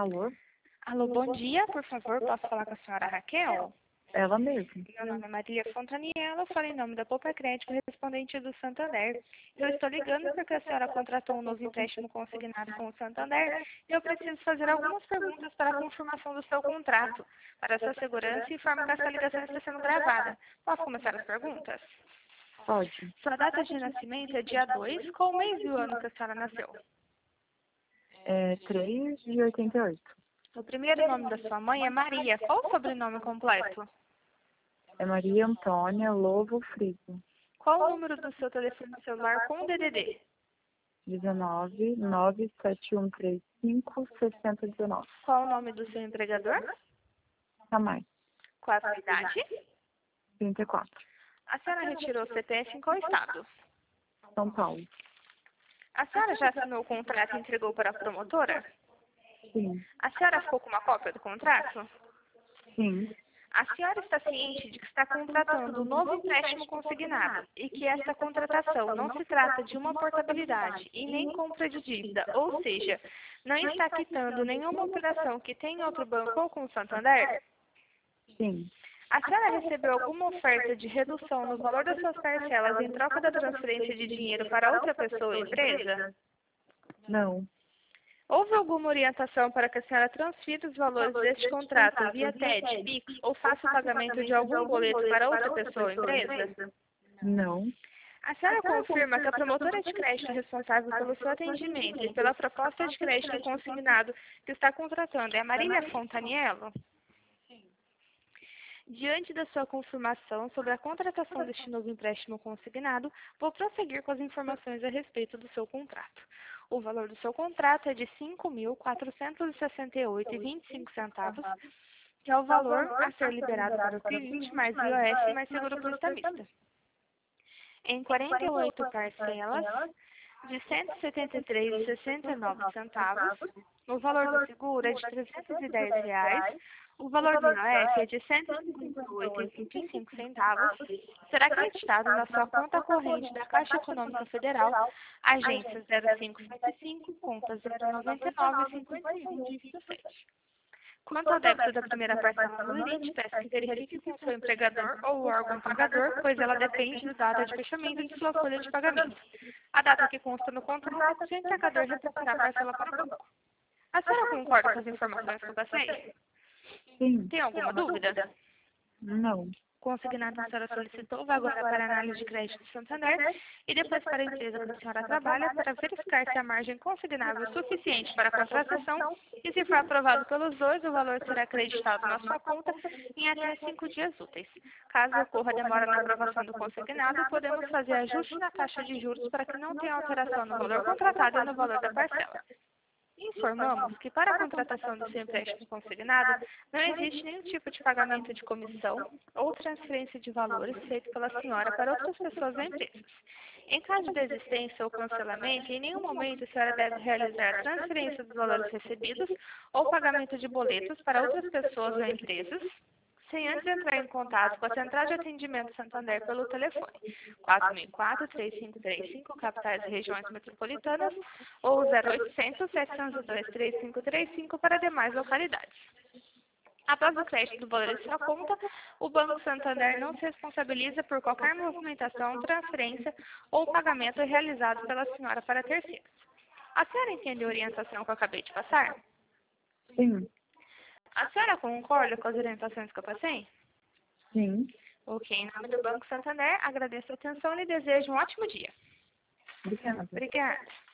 Alô? Alô, bom dia, por favor, posso falar com a senhora Raquel? Ela mesma. Meu nome é Maria Fontaniela, falo em nome da Poupa Crédito, respondente do Santander. Eu estou ligando porque a senhora contratou um novo empréstimo consignado com o Santander e eu preciso fazer algumas perguntas para a confirmação do seu contrato. Para sua segurança, informo que essa ligação está sendo gravada. Posso começar as perguntas? Pode. Sua data de nascimento é dia 2. Qual o mês e o ano que a senhora nasceu? É 3 de 88. O primeiro nome da sua mãe é Maria. Qual o sobrenome completo? É Maria Antônia Lobo Friso. Qual o número do seu telefone celular com DDD? 19 97135 6019. Qual o nome do seu empregador? A mais. Qual a sua idade? 34. A senhora retirou o CPF em qual estado? São Paulo. A senhora já assinou o contrato e entregou para a promotora? Sim. A senhora ficou com uma cópia do contrato? Sim. A senhora está ciente de que está contratando um novo empréstimo consignado e que esta contratação não se trata de uma portabilidade e nem compra de dívida, ou seja, não está quitando nenhuma operação que tem em outro banco ou com o Santander? Sim. A senhora recebeu alguma oferta de redução no valor das suas parcelas em troca da transferência de dinheiro para outra pessoa ou empresa? Não. Houve alguma orientação para que a senhora transfira os valores deste contrato via TED, PIX ou faça o pagamento de algum boleto para outra pessoa ou empresa? Não. A senhora confirma que a promotora de crédito responsável pelo seu atendimento e pela proposta de crédito consignado que está contratando é a Marília Fontaniello? Diante da sua confirmação sobre a contratação deste novo empréstimo consignado, vou prosseguir com as informações a respeito do seu contrato. O valor do seu contrato é de R$ 5.468,25, que é o valor a ser liberado para o cliente, mais IOF, mais seguro prestamista. Em 48 parcelas de R$ 173,69, o valor do seguro é de R$ 310, o valor do IOF é de R$ 158,25, será acreditado na sua conta corrente da Caixa Econômica Federal, agência 0575, conta 099,51,27. Quanto ao débito da primeira parcela do limite, peço que verifique com seu empregador ou o órgão pagador, pois ela depende da data de fechamento de sua folha de pagamento. A data que consta no contrato, se o empregador reportará a parcela para o banco. A senhora concorda com as informações que eu passei? Sim. Tem alguma dúvida? Não. O consignado que a senhora solicitou vai agora para a análise de crédito do Santander e depois para a empresa que a senhora trabalha para verificar se a margem consignável é suficiente para a contratação e se for aprovado pelos dois, o valor será acreditado na sua conta em até 5 dias úteis. Caso ocorra demora na aprovação do consignado, podemos fazer ajuste na taxa de juros para que não tenha alteração no valor contratado e no valor da parcela. Informamos que para a contratação do seu empréstimo consignado, não existe nenhum tipo de pagamento de comissão ou transferência de valores feito pela senhora para outras pessoas ou empresas. Em caso de existência ou cancelamento, em nenhum momento a senhora deve realizar a transferência dos valores recebidos ou pagamento de boletos para outras pessoas ou empresas, sem antes entrar em contato com a Central de Atendimento Santander pelo telefone 464-3535, capitais e regiões metropolitanas, ou 0800-702-3535 para demais localidades. Após o crédito do valor em sua conta, o Banco Santander não se responsabiliza por qualquer movimentação, transferência ou pagamento realizado pela senhora para terceiros. A senhora entende a orientação que eu acabei de passar? Sim. A senhora concorda com as orientações que eu passei? Sim. Ok, em nome do Banco Santander, agradeço a atenção e lhe desejo um ótimo dia. Obrigada. Obrigada.